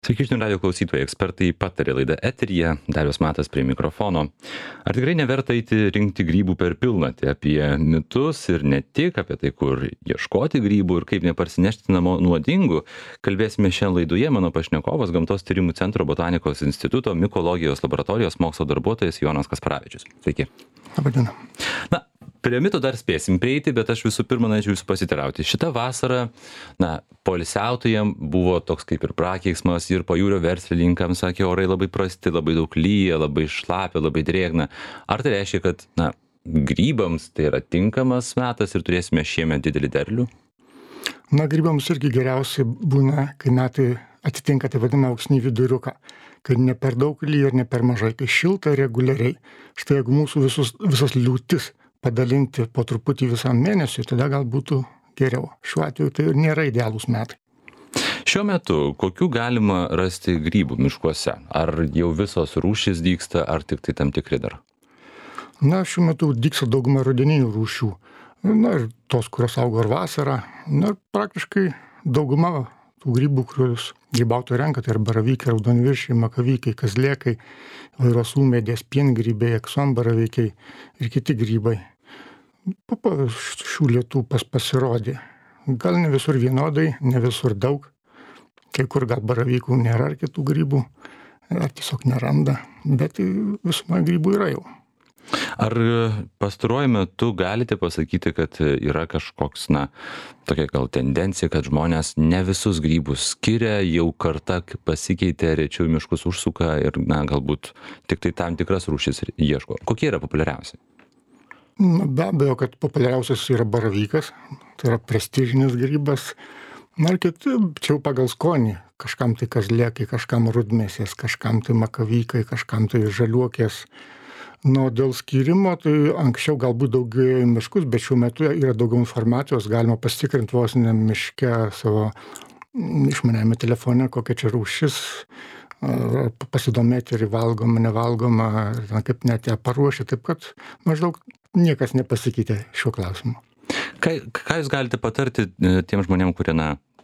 Sveiki, žinių radio klausytojai, ekspertai patarė laidą eteryje, Darius Matas prie mikrofono. Ar tikrai neverta eiti rinkti grybų per pilnatį? Apie mitus ir ne tik, apie tai, kur ieškoti grybų ir kaip neparsinešti namo nuodingų, kalbėsime šiandien laidoje. Mano pašnekovas Gamtos tyrimų centro Botanikos instituto mikologijos laboratorijos mokslo darbuotojas Jonas Kasparavičius. Sveiki. Labą dieną. Na, prie mitų dar spėsim prieiti, bet aš visų pirma norėčiau jūsų pasiteirauti. Šitą vasarą, poilsiautojams buvo toks kaip ir prakeiksmas ir pajūrio verslininkams, sakė, orai labai prasti, labai daug lyja, labai šlapia, labai drėgna. Ar tai reiškia, kad, grybams tai yra tinkamas metas ir turėsime šiemet didelį derlių? Grybams irgi geriausiai būna, kai metai atitinka tai vadinamą auksinį viduriuką, kai ne per daug lyja ir ne per mažai, kai šilta reguliariai. Štai jeigu mūsų visas liūtis padalinti po truputį visam mėnesiui, tada gal būtų geriau. Šiuo atveju tai nėra idealūs metai. Šiuo metu kokių galima rasti grybų miškuose? Ar jau visos rūšys dygsta, ar tik tai tam tikri dar? Šiuo metu dygsta dauguma rudeninių rūšių. Ir tos, kurios augo ir vasarą. Ir praktiškai dauguma tų grybų, kuriuos grybautojai renka, tai yra baravykai, raudonviršiai, makavykai, kazlėkai, įvairios ūmėdės, piengrybiai, aksombaravykiai ir kiti grybai. Po šių lietų pasirodė. Gal ne visur vienodai, ne visur daug. Kai kur gal baravykų nėra ar kitų grybų, ar tiesiog neranda, bet visuma grybų yra jau. Ar pastaruoju metu galite pasakyti, kad yra kažkoks, tokia gal tendencija, kad žmonės ne visus grybus skiria, jau karta pasikeitė, rečiau miškus užsuka ir, galbūt tik tai tam tikras rūšis ieško. Kokie yra populiariausi? Be abejo, kad populiariausias yra baravykas, tai yra prestižinis grybas. Ir kiti, čia jau pagal skonį, kažkam tai kazlėkai, kažkam rudmėsės, kažkam tai makavykai, kažkam tai žaliuokės. Dėl skyrimo, tai anksčiau galbūt daugiau miškus, bet šiuo metu yra daugiau informacijos, galima pasitikrinti vos ne miške savo išmaniajame telefone, kokia čia rūšis, pasidomėti ir valgoma, nevalgoma, kaip net ją paruošti, taip kad maždaug niekas nepasikeitė šiuo klausimu. Ką jūs galite patarti tiem žmonėm, kurie,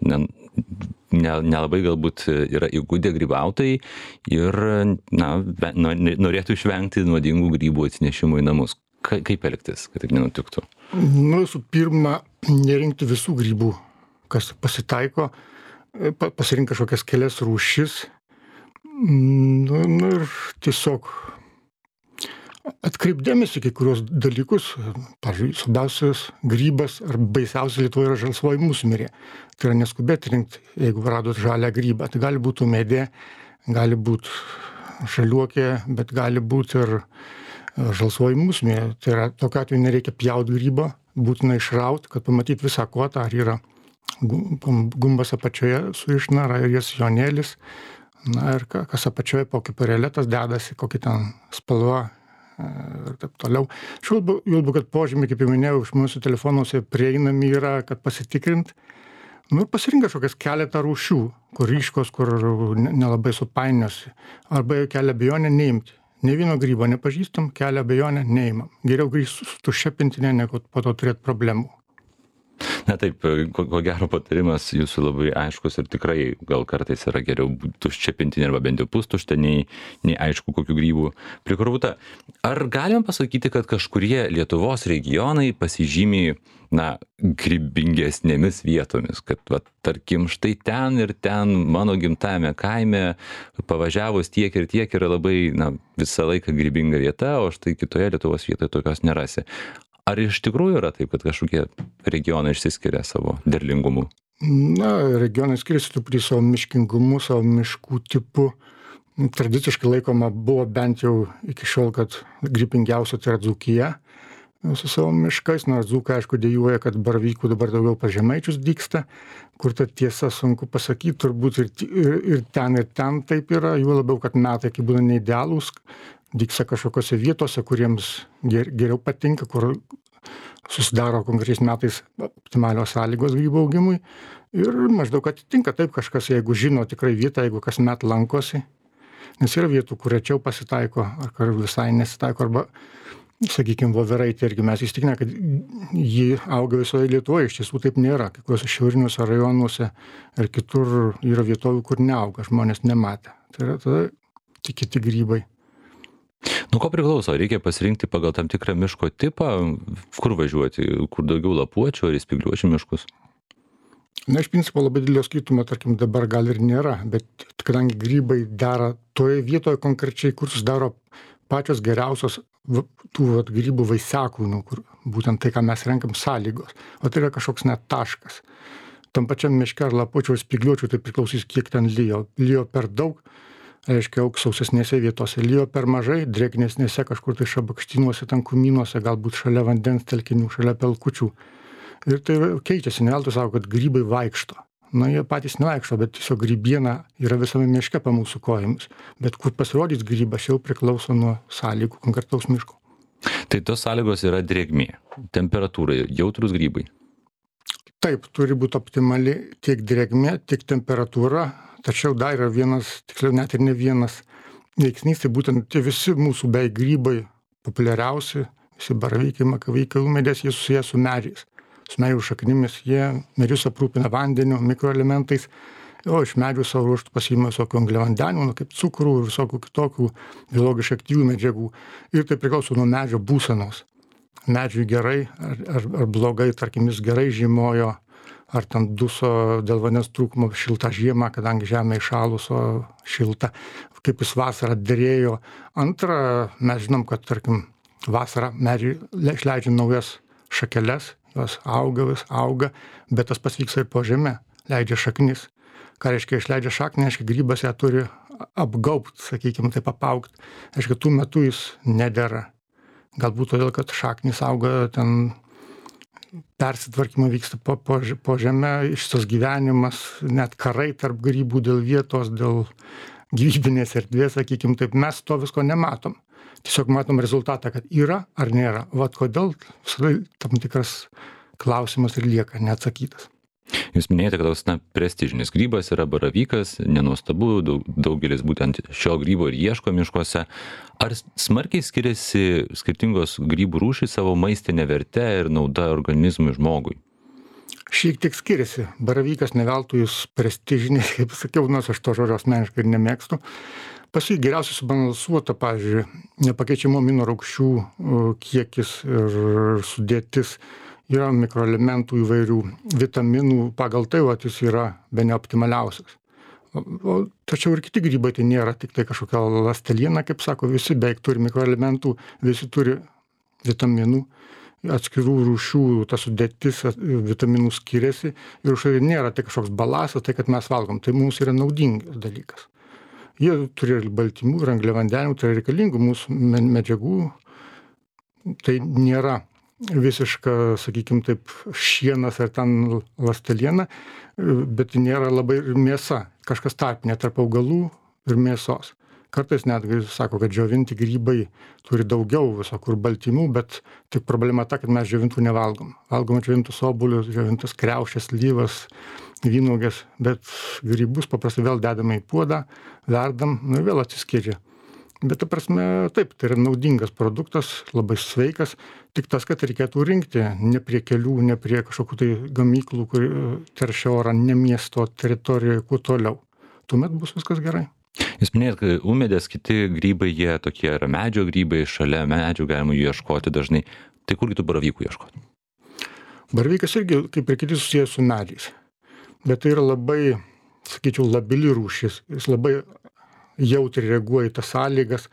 nelabai galbūt yra įgudę grybautojai ir norėtų išvengti nuodingų grybų atsinešimų į namus? Kaip elgtis, kad taip nenutiktų? Visų pirma, nerinkti visų grybų, kas pasitaiko, pasirinkti kažkokias kelias rūšis, ir tiesiog atkreipdėmėsi kai kurios dalykus. Pavyzdžiui, svarbiausias grybas ar baisiausia Lietuvoje yra žalsvoji musmirė. Tai yra neskubėti rinkti, jeigu radot žalią grybą. Tai gali būti ūmėdė, gali būti žaliuokė, bet gali būti ir žalsvoji musmirė. Tai yra, tokiu atveju nereikia pjauti grybą, būtina išrauti, kad pamatyti visą kotą, ar yra gumbas apačioje su išnara ir jas jonėlis. Ir kas apačioje po kiparėlėtas dedasi, kokia ten spalva ir taip toliau. Juolab, kad požymiai, kaip jau minėjau, iš mūsų telefonuose prieinami yra, kad pasitikrint. Pasirink kažkokias keletą rūšių, kur ryškos, kur nelabai supainiosi. Arba kelia abejonę neimti. Ne vieno grybo nepažįstam, kelia abejonę neimam. Geriau grįžti su tuščia pintinė, negu po to turėti problemų. Taip, ko gero patarimas jūsų labai aiškus ir tikrai gal kartais yra geriau tuščia pintinė arba bent jau pustuštė, nei aišku kokių grybų prikrauta. Ar galim pasakyti, kad kažkurie Lietuvos regionai pasižymi, grybingesnėmis vietomis, kad, tarkim, štai ten ir ten mano gimtajame kaime pavažiavus tiek ir tiek yra labai, visą laiką grybinga vieta, o štai kitoje Lietuvos vietoje tokios nerasi. Ar iš tikrųjų yra taip, kad kažkokie regionai išsiskiria savo derlingumu? Regionai skiriasi truputį savo miškingumu, savo miškų tipu. Tradiciškai laikoma buvo bent jau iki šiol, kad grybingiausia tai yra Dzūkija su savo miškais, nors dzūkai aišku dejuoja, kad baravykų dabar daugiau pas žemaičius dygsta, kur ta tiesa sunku pasakyti, turbūt ir ten taip yra, juo labiau, kad metai, kai būna neidealūs, dygsta kažkokiose vietose, kuriems geriau patinka, kur susidaro konkrečiais metais optimalios sąlygos grybų augimui ir maždaug atitinka taip kažkas, jeigu žino tikrai vietą, jeigu kasmet lankosi, nes yra vietų, kur rečiau pasitaiko, ar visai nesitaiko, arba sakykime, voveraitė, irgi mes įstikinę, kad ji auga visoje Lietuvoje, iš tiesų taip nėra. Kai kuriuose šiauriniuose rajonuose ir kitur yra vietovių, kur neauga, žmonės nematė. Tai yra tada tik kiti grybai. Nuo ko priklauso? Reikia pasirinkti pagal tam tikrą miško tipą, kur važiuoti, kur daugiau lapuočių ar spygliuočių miškus? Na, iš principo labai didelio skirtumo, tarkim, dabar gal ir nėra, bet kadangi grybai dera toje vietoje konkrečiai, kur susidaro pačios geriausios tų grybų vaisiakūnių, kur būtent tai, ką mes renkam, sąlygos. O tai yra kažkoks net taškas. Tam pačiam miške ar lapuočių ar spygliuočių tai priklausys, kiek ten lijo. Lijo per daug, reiškia, augs sausesnėse vietose. Lijo per mažai, drėgnesnėse kažkur tai šabakštynuose, ten kumynuose, galbūt šalia vandens telkinių, šalia pelkučių. Ir tai keičiasi, ne veltui sako, kad grybai vaikšto. Na, jie patys nevaikšto, bet tiesiog grybiena yra visame miške po mūsų kojomis. Bet kur pasirodys grybas, jau priklauso nuo sąlygų konkretaus miško. Tai tos sąlygos yra drėgmė, temperatūra, jautrus grybai. Taip, turi būti optimali tiek drėgmė, tiek temperatūra, tačiau dar yra vienas, tiksliau net ir ne vienas veiksnys, tai būtent tie visi mūsų beveik grybai populiariausi, visi baravykai, makavykai, ūmėdės, jie susiję su medžiais. Su medžių šaknimis, jie medžius aprūpina vandeniu, mikroelementais, o iš medžių savo ruoštų pasiima visokių angliavandenių, kaip cukrų ir visokių kitokių biologiškai aktyvių medžiagų. Ir tai priklauso nuo medžio būsenos. Medžiui gerai ar blogai, tarkim, jis gerai žiemojo, ar ten duso dėl vandens trūkumo šiltą žiemą, kadangi žemė įšalus, o šilta, kaip jis vasarą derėjo. Antra, mes žinom, kad, tarkim, vasarą medžiai išleidžia naujas šakeles, jos auga, bet tas pats vyksta ir po žeme, leidžia šaknis. Ką reiškia, išleidžia šaknį, reiškia, grybas ją turi apgaubt, sakykime, taip apaugti. Reiškia, tų metų jis nedera. Galbūt todėl, kad šaknis auga, ten persitvarkymai vyksta po žeme, išstos gyvenimas, net karai tarp grybų dėl vietos, dėl gyvybinės erdvės, sakykime, taip mes to visko nematom. Tiesiog matom rezultatą, kad yra ar nėra. Vat kodėl visada tam tikras klausimas ir lieka neatsakytas. Jūs minėjote, kad toks prestižinis grybas yra baravykas, nenuostabu, daugelis būtent šio grybo ir ieško miškuose. Ar smarkiai skiriasi skirtingos grybų rūšys savo maistinė verte ir nauda organizmui žmogui? Šiek tiek skiriasi. Baravykas ne veltui jis prestižinis, kaip sakiau, nors aš to žodžio asmeniškai ir nemėgstu. Pas jį geriausiai subalansuota, pavyzdžiui, nepakeičiamų aminorūgščių kiekis ir sudėtis, yra mikroelementų įvairių, vitaminų, pagal tai jis yra bene optimaliausias. Tačiau ir kiti grybai tai nėra tik tai kažkokia ląsteliena, kaip sako, visi beveik turi mikroelementų, visi turi vitaminų, atskirų rūšių, ta sudėtis vitaminų skiriasi ir už tai nėra tai kažkoks balasas, tai kad mes valgom, tai mums yra naudingas dalykas. Jie turi ir baltymų, ir angliavandenių, tai reikalingų mūsų medžiagų. Tai nėra visiška, sakykime taip, šienas ar ten ląsteliena, bet nėra labai ir mėsa. Kažkas tarpinė tarp augalų ir mėsos. Kartais netgi sako, kad džiovinti grybai turi daugiau visokur baltymų, bet tik problema ta, kad mes džiovintų nevalgom. Valgom džiovintus obuolius, džiovintas kriaušes, slyvas, vynuogės, bet grybus paprastai vėl dedame į puodą, verdam, nu vėl atsiskiedžia. Bet ta prasme, taip, tai yra naudingas produktas, labai sveikas, tik tas, kad reikėtų rinkti ne prie kelių, ne prie kažkokių tai gamyklų, kur teršia orą, ne miesto teritorijoje, kuo toliau. Tuomet bus viskas gerai. Jūs minėjot, kad ūmėdės kiti grybai, jie tokie yra medžio grybai, šalia medžių galima jų ieškoti dažnai. Tai kurgi tų baravykų ieškoti? Baravykas irgi, kaip ir kiti, susijęs su medžiais. Bet tai yra labai, sakyčiau, labili rūšis. Jis labai jautriai reaguoja į tas sąlygas.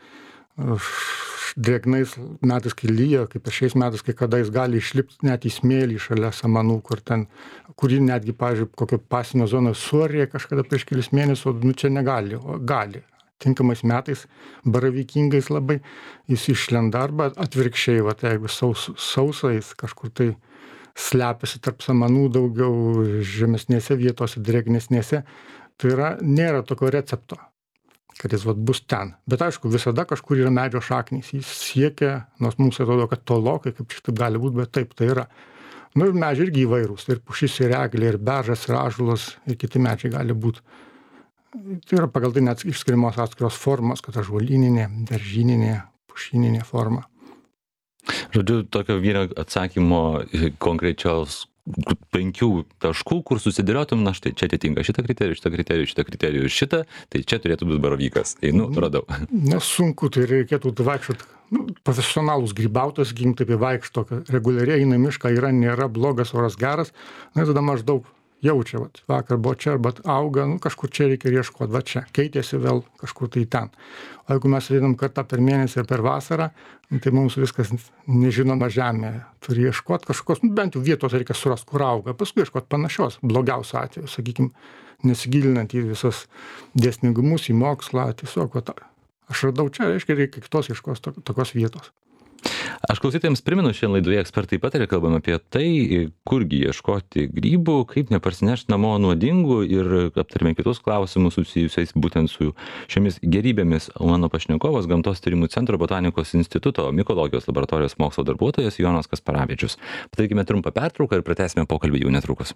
Drėgnais metais, kai lyja, kaip ir šiais metais, kai kada jis gali išlipti net į smėlį šalia samanų, kurį netgi, pavyzdžiui, kokio pasinio zonos suarė kažkada prieš kelis mėnesius, o čia negali, o gali. Tinkamais metais, baravykingais labai, jis išlenda arba atvirkščiai, jeigu sausais kažkur tai slepiasi tarp samanų daugiau, žemesnėse vietose, drėgnesnėse, tai nėra tokio recepto, kad jis bus ten. Bet aišku, visada kažkur yra medžio šaknys. Jis siekia, nors mums atrodo, kad tolokai, kaip čia taip gali būti, bet taip tai yra. Nu ir medžiai irgi įvairūs. Ir pušis, ir eglė, ir beržas, ir ąžuolas, ir kiti medžiai gali būti. Tai yra pagal tai net išskiriamos atskiros formos, kad ąžuolyninė, beržyninė, pušininė forma. Žodžiu, tokio vieno atsakymo konkrečios 5 taškų, kur susidėliotum, na štai čia atitinka šitą kriterijų ir šitą, tai čia turėtų būti baravykas. Einu, radau. Nesunku, tai reikėtų vaikščioti, profesionalūs grybautojas, sakykim, taip vaikšto, reguliariai eina į mišką, nėra blogas oras geras, na tada maždaug jaučia, vakar buvo čia, arba auga, kažkur čia reikia ieškoti, va čia, keitėsi vėl kažkur tai ten. O jeigu mes einam kartą per mėnesį ir per vasarą, tai mums viskas nežinoma žemė. Turi ieškoti kažkokios, bent jau vietos reikia surasti, kur auga, paskui ieškoti panašios, blogiausio atveju, sakykim, nesigilinant į visas dėsningumus, į mokslą, tiesiog, aš radau čia, reikia kitos ieškos tokios vietos. Aš klausytojams primenu, šiandien laidoje ekspertai pataria, kalbam apie tai, kurgi ieškoti grybų, kaip neparsinešti namo nuodingų ir aptarėme kitus klausimus susijusiais būtent su šiomis gerybėmis. Mano pašnekovas Gamtos tyrimų centro Botanikos instituto mikologijos laboratorijos mokslo darbuotojas Jonas Kasparavičius. Padarykime trumpą pertrauką ir pratęsime pokalbį jau netrukus.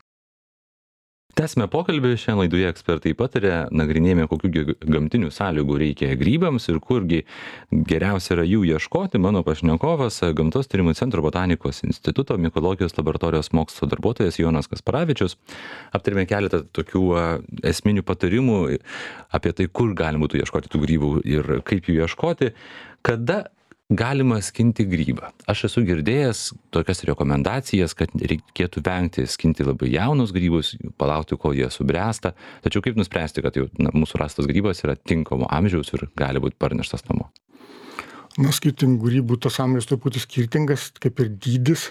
Tęsime pokalbį, šiandien laidoje ekspertai pataria, nagrinėjame, kokių gamtinių sąlygų reikia grybams ir kurgi geriausia yra jų ieškoti. Mano pašnekovas Gamtos tyrimų centro Botanikos instituto mikologijos laboratorijos mokslo darbuotojas Jonas Kasparavičius. Aptarėme keletą tokių esminių patarimų apie tai, kur galima būtų ieškoti tų grybų ir kaip jų ieškoti. Kada galima skinti grybą? Aš esu girdėjęs tokias rekomendacijas, kad reikėtų vengti skinti labai jaunus grybus, palaukti, kol jie subręsta. Tačiau kaip nuspręsti, kad jau mūsų rastas grybas yra tinkamo amžiaus ir gali būti parneštas namo? Skirtingų grybų tas amžius truputį skirtingas, kaip ir dydis.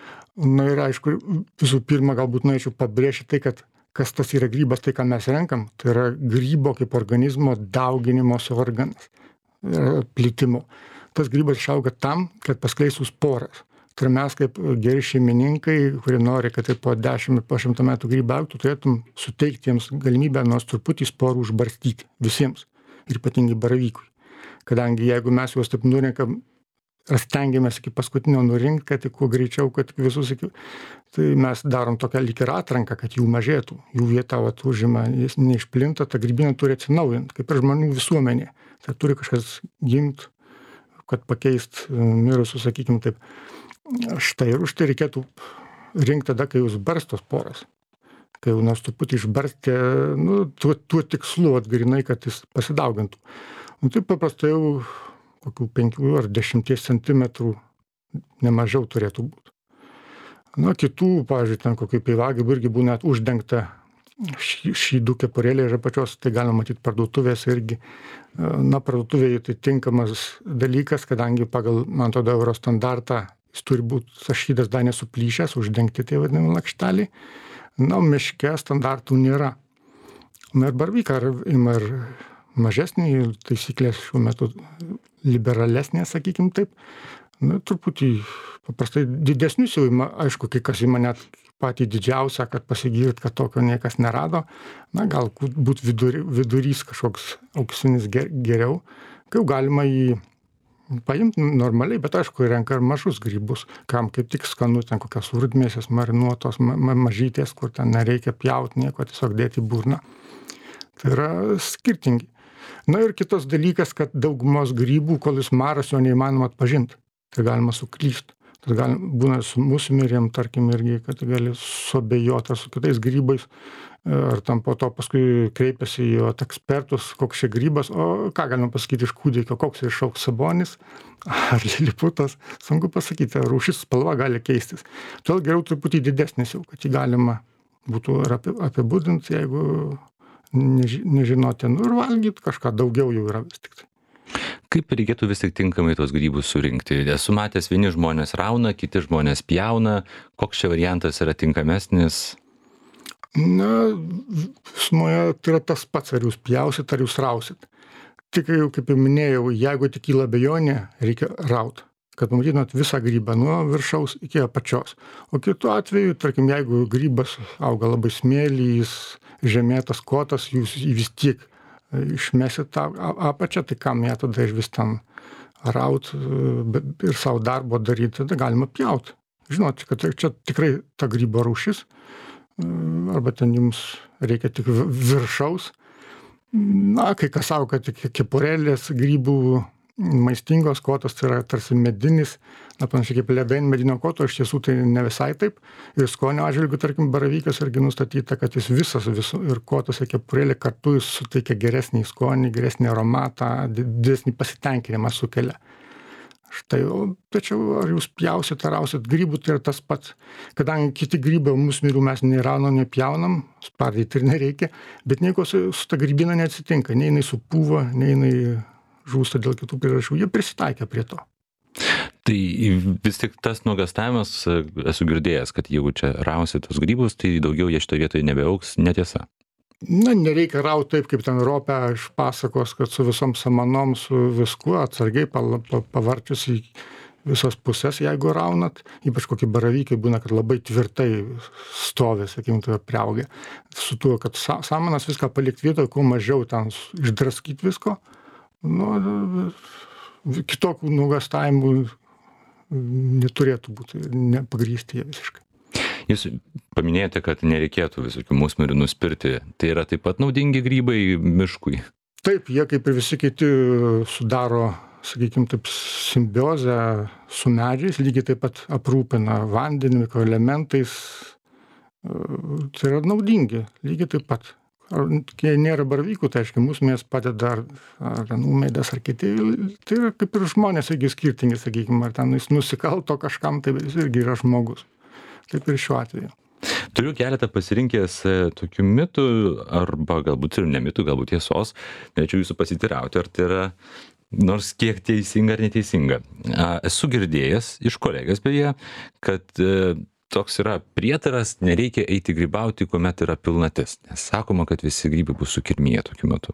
Ir aišku, visų pirma, galbūt norėčiau pabrėžti tai, kad kas tas yra grybas, tai ką mes renkam, tai yra grybo kaip organizmo dauginimosi organas, plitimo. Tas grybas išauga tam, kad paskleistų sporas. Tai mes kaip geri šeimininkai, kurie nori, kad tai po 10, po 100 metų grybą augtų, turėtum suteikti jiems galimybę nors truputį sporų užbarstyti visiems, ir ypatingai baravykui. Kadangi jeigu mes juos taip nurinkam, stengiamės iki paskutinio nurinkti, kad kuo greičiau, kad visus iki... Tai mes darom tokią lyg ir atranką, kad jų mažėtų, jų vieta užima, jis neišplinta, ta grybinė turi atsinaujinti, kaip ir žmonių visuomenė. Tai turi kažkas gimti, kad pakeist mirusius, sakykim taip. Štai ir už tai reikėtų rinkti tada, kai jūs barstos poras. Kai jau nors truputį išbarstė, tuo tikslu atgarinai, kad jis pasidaugintų. Tai paprastai jau kokių 5 ar 10 centimetrų nemažiau turėtų būti. Kitų, pavyzdžiui, ten kokių peivagyvių irgi būna uždengta šydų kepurėlė ir pačios, tai galima matyti parduotuvės irgi. Parduotuvėje tai tinkamas dalykas, kadangi pagal, man atrodo, euro standartą jis turi būti šydas dar nesuplyšęs, uždengti tai vadinami lakšteliai. Miške standartų nėra. Ir baravyką ima ir mažesnį, taisyklės šiuo metu liberalesnė, sakykim taip. Truputį paprastai didesnius jau ima, aišku, kai kas ima net patį didžiausią, kad pasigirt, kad tokio niekas nerado. Galbūt vidurys kažkoks auksinis geriau, kai jau galima jį paimti normaliai, bet aišku, renka ir mažus grybus, kam kaip tik skanu, ten kokios rudmėsės marinuotos, mažytės, kur ten nereikia pjauti nieko, tiesiog dėti į burną. Tai yra skirtingi. Ir kitas dalykas, kad daugumos grybų, kol jis maras, jo neįmanoma atpažinti. Tai galima suklysti. Tai būna su musmirėm, tarkim, irgi, kad gali suabejoti ar su kitais grybais, ar tam po to paskui kreipiasi į ekspertus, koks čia grybas, o ką galima pasakyti iš kūdikio, koks išaugs sabonis ar liliputas, sunku pasakyti, rūšis spalva gali keistis. Todėl geriau truputį didesnis jau, kad jį galima būtų ir apibūdinti, jeigu nežinoti, ir valgyti kažką daugiau jau yra vis tik tai. Kaip reikėtų vis tik tinkamai tos grybus surinkti? Esu matęs, vieni žmonės rauna, kiti žmonės pjauna. Koks čia variantas yra tinkamesnis? Visumoje tai yra tas pats, ar jūs pjausit, ar jūs rausit. Tik jau, kaip jau minėjau, jeigu tik kyla abejonė, reikia raut, kad pamatytumėt visą grybą nuo viršaus iki apačios. O kitu atveju, tarkim, jeigu grybas auga labai smėlys, žemėtas kotas, jūs vis tiek išmesit tą apačią, tai kam ją tada iš vis ten raut ir savo darbo daryti, tada galima pjauti. Žinot, kad čia tikrai ta grybo rūšis, arba ten jums reikia tik viršaus. Kai kas sako, kad kepurėlės grybų maistingos, kotos tai yra tarsi medinis, panašiai kaip ledai ant medinio koto, iš tiesų tai ne visai taip. Ir skonio atžvilgiu, tarkim, baravykas irgi nustatyta, kad jis visas ir kotas ir kepurėlė kartu jis suteikia geresnį skonį, geresnį aromatą, didesnį pasitenkinimą sukelia. Štai, tačiau ar jūs pjausit ar rausit grybų, tai yra tas pats. Kadangi kiti grybai musmirių mes nei raunam, nei pjaunam, spardyti ir nereikia, bet nieko su ta grybina neatsitinka, nei jinai supūva, nei jinai žūsta dėl kitų priežasčių, jie prisitaikia prie to. Tai vis tik tas nuogąstavimas, esu girdėjęs, kad jeigu čia rausi tos grybus, tai daugiau jie šitoje vietoje nebeaugs, netiesa. Na, nereikia rauti taip, kaip ten Ropė iš pasakos, kad su visom samanom, su viskuo atsargiai pavarčius į visos pusės, jeigu raunat, ypač kokį baravykai būna, kad labai tvirtai stovi, sakykim, tai priaugę. Su tuo, kad samanas viską palikti vietoje, kuo mažiau ten išdraskyti visko, kitokių nuogąstavimų neturėtų būti, nepagrįsti jie visiškai. Jūs paminėjote, kad nereikėtų visokių musmirių nuspirti. Tai yra taip pat naudingi grybai miškui? Taip, jie kaip ir visi kiti sudaro, sakykime, taip simbiozę su medžiais, lygiai taip pat aprūpina vandeniu, mikroelementais. Tai yra naudingi, lygiai taip pat. Kai nėra baravykų, tai aiškiai, musmės padeda ar ūmėdės ar kiti. Tai yra kaip ir žmonės irgi skirtingi, sakykime, ar ten jis nusikalto kažkam, tai jis irgi yra žmogus. Taip ir šiuo atveju. Turiu keletą pasirinkęs tokių mitų, arba galbūt ir ne mitų, galbūt tiesos. Norėčiau jūsų pasitirauti, ar tai yra nors kiek teisinga ar neteisinga. Esu girdėjęs iš kolegės beje, kad toks yra prietaras, nereikia eiti grybauti, kuomet yra pilnatis. Nes sakoma, kad visi grybai bus sukirmiję tokiu metu.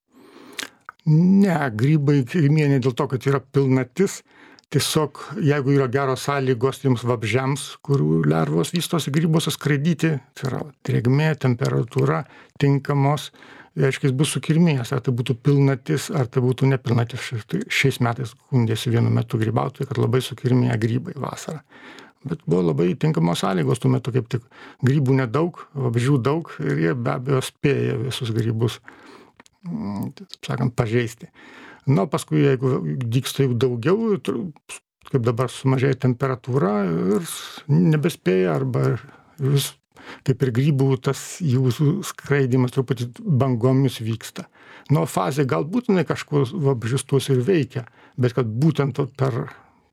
Ne, grybai kirmija ne dėl to, kad yra pilnatis. Tiesiog, jeigu yra geros sąlygos tiems vabzdžiams, kurių lervos vystosi grybuose skraidyti, tai yra drėgmė, temperatūra tinkamos, reiškia, jis bus sukirmėjęs, ar tai būtų pilnatis, ar tai būtų nepilnatis. Šiais metais skundėsi vienu metu grybautojai, kad labai sukirmėję grybai vasarą. Bet buvo labai tinkamos sąlygos, tuo metu kaip tik grybų nedaug, vabzdžių daug ir jie be abejo spėja visus grybus, taip sakant, pažeisti. Na, paskui, jeigu dygsta jau daugiau, kaip dabar sumažėja temperatūra ir nebespėja, arba vis, kaip ir grybų, tas jūsų skraidimas truputį bangomis vyksta. Nu, fazė galbūt kažkuo vabzdžius tuos ir veikia, bet kad būtent per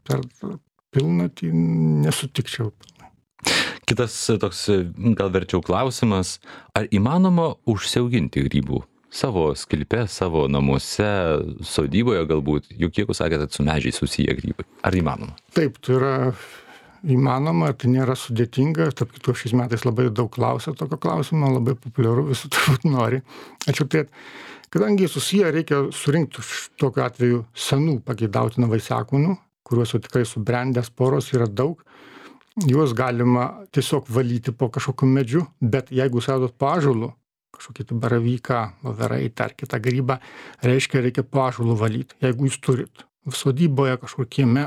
pilnatį nesutikčiau. Kitas toks, gal verčiau klausimas, ar įmanoma užsiauginti grybų? Savo sklype, savo namuose, sodyboje galbūt, juk jeigu sakėte, kad su medžiais susiję grybai. Ar įmanoma? Taip, tai yra įmanoma, tai nėra sudėtinga. Tarp kitų, šiais metais labai daug klausia tokio klausimo, labai populiaru, visi turbūt nori. Atšiauptėt, kadangi susiję, reikia surinkti tokiu atveju senų pageidautinų vaisiakūnių, kuriuos jau tikrai subrendęs poros yra daug. Juos galima tiesiog valyti po kažkokiu medžiu, bet jeigu sadot po ąžuolu, kažkokį baravyką, voveraitę ar kitą grybą, reiškia, reikia po ąžuolu valyti, jeigu jūs turit sodyboje kažkur kieme,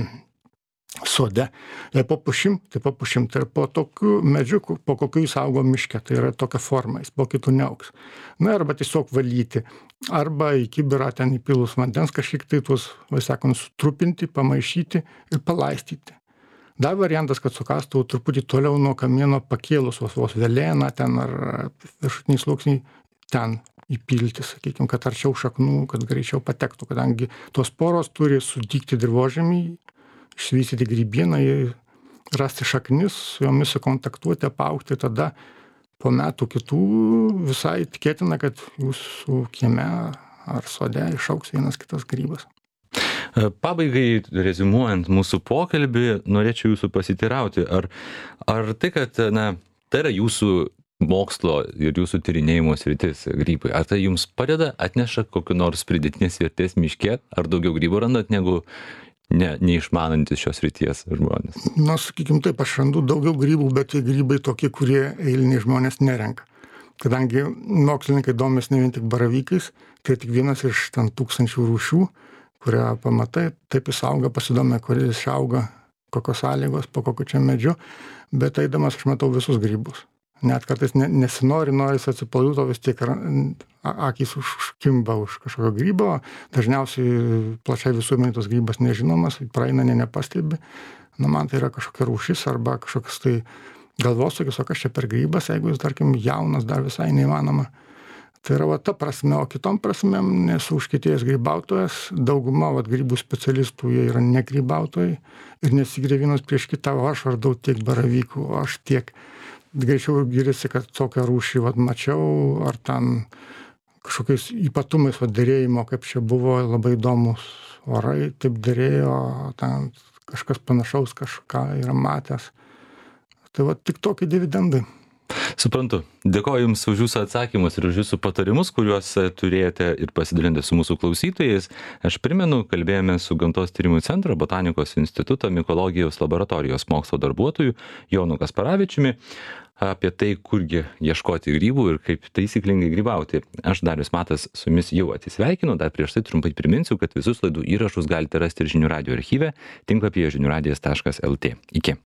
sode. Jei po pušim, tai ir po tokiu medžiu, po kokiu jis augo miške, tai yra tokia forma, jis po kitų neaugs. Na, arba tiesiog valyti, arba į kibirą ten įpilus vandens kažkiek tai tuos vaisiakūnius sutrupinti, pamaišyti ir palaistyti. Dar variantas, kad sukastų truputį toliau nuo kamieno pakėlus vos velėną ten ar viršutiniai sluoksniai ten įpilti, sakykime, kad arčiau šaknų, kad greičiau patektų, kadangi tos poros turi sudygti dirvožemį, išvystyti grybieną, rasti šaknis, su jomis sukontaktuoti, apaugti, tada po metų kitų visai tikėtina, kad jūsų kieme ar sode išaugs vienas kitas grybas. Pabaigai, reziumuojant mūsų pokalbį, norėčiau jūsų pasitirauti, ar tai, kad tai yra jūsų mokslo ir jūsų tyrinėjimo sritis grybai, ar tai jums padeda, atneša kokiu nors pridėtinės vertės miške, ar daugiau grybų randat negu neišmanantis šios srities žmonės? Na, sakykim taip, aš randu daugiau grybų, bet tie grybai tokie, kurie eiliniai žmonės nerenka. Kadangi mokslininkai domisi ne vien tik baravykais, tai tik vienas iš ten tūkstančių rūšių, kurią pamatai, taip jis auga, pasidomė, kur jis auga, kokios sąlygos, po kokiu čia medžiu, bet eidamas aš matau visus grybus. net kartais nesinori, norisi atsipalaiduoti, vis tiek akys užkimba už kažkokio grybo, dažniausiai plačiai visuomenė tos grybas nežinomas, praeina nepastebi, man tai yra kažkokia rūšis arba kažkoks tai galvosūkis, o kas čia per grybas, jeigu jis, tarkim, jaunas, dar visai neįmanoma. Tai yra ta prasme, o kitom prasmėm nesu užkietėjęs grybautojas, dauguma grybų specialistų jie yra ne grybautojai ir nesigiria vienas prieš kitą, o aš radau tiek baravykų, o aš tiek greičiau giriasi, kad tokią rūšį mačiau, ar ten kažkokiais ypatumais derėjimo, kaip čia buvo labai įdomus orai, taip derėjo, ten kažkas panašaus kažką yra matęs. Tai tik tokie dividendai. Suprantu. Dėkoju Jums už Jūsų atsakymus ir už Jūsų patarimus, kuriuos turėjote ir pasidalinti su mūsų klausytojais. Aš primenu, kalbėjome su Gamtos tyrimų centro, Botanikos instituto, mikologijos laboratorijos mokslo darbuotoju Jonu Kasparavičiumi apie tai, kurgi ieškoti grybų ir kaip taisyklingai grybauti. Aš Darius Matas su Jumis jau atsisveikinu, dar prieš tai trumpai priminsiu, kad visus laidų įrašus galite rasti ir Žinių radijo archyve, tinklapyje žiniųradijas.lt. Iki.